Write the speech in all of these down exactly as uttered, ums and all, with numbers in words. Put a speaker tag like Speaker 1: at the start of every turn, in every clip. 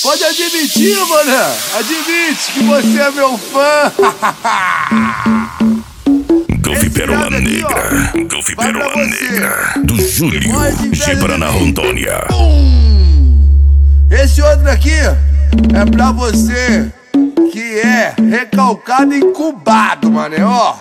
Speaker 1: Pode admitir, mané. Admite que você é meu fã.
Speaker 2: Golfe Pérola Negra, Golfe Pérola Negra, do Júlio de Paraná, Rondônia.
Speaker 1: Esse outro aqui é pra você que é recalcado e incubado, mané, ó.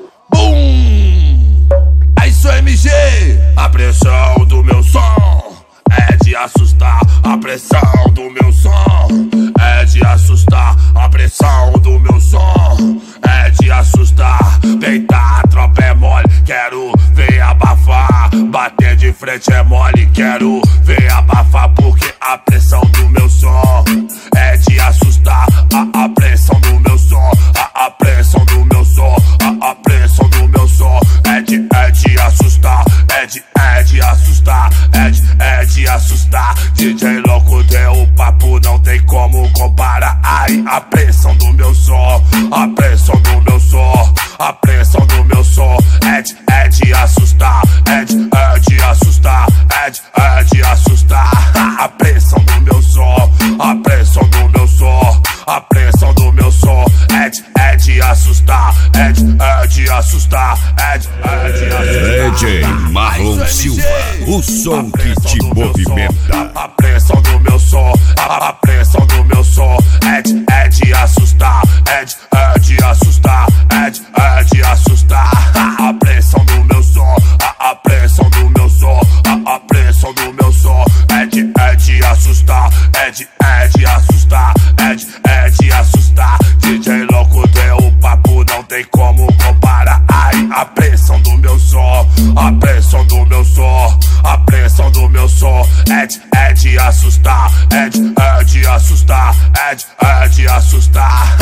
Speaker 1: Bum! É isso, M G.
Speaker 3: A pressão do meu som é de assustar. A pressão do meu som é de assustar. A pressão do meu som é de assustar. Deitar, a tropa é mole, quero ver abafar. Bater de frente é mole, quero ver abafar. Porque a pressão do meu som é de assustar. A, a pressão do meu som, a, a pressão do meu som, a, a pressão do meu som é de, é de assustar. É de, é de assustar, é de, é de assustar. D J louco deu o papo, não tem como comparar. Ai, a pressão do meu som, a pressão do meu som, a pressão do meu som é de, é de assustar, é de, é de assustar, é de, é de assustar. A pressão do meu som, a pressão do meu som, a pressão do meu som é de, é de assustar, é de, é de assustar, é de, é de assustar.
Speaker 2: D J Marlon Silva, o som que te movimenta.
Speaker 3: A pressão do meu som, a, a pressão do meu som é de, é de assustar, é de, é de assustar, é de, é de assustar. A pressão do meu som, a, a pressão do meu som, a, a pressão do meu som é de, é de assustar, é de, é de assustar, é de, é de assustar. D J louco deu o papo, não tem como comparar. Ai, a pressão do meu som, a pressão do meu som, a pressão do meu som é de, é de assustar, é de, é de assustar, é de, é de assustar.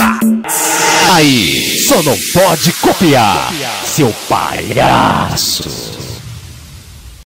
Speaker 4: Aí, só não pode copiar, seu palhaço.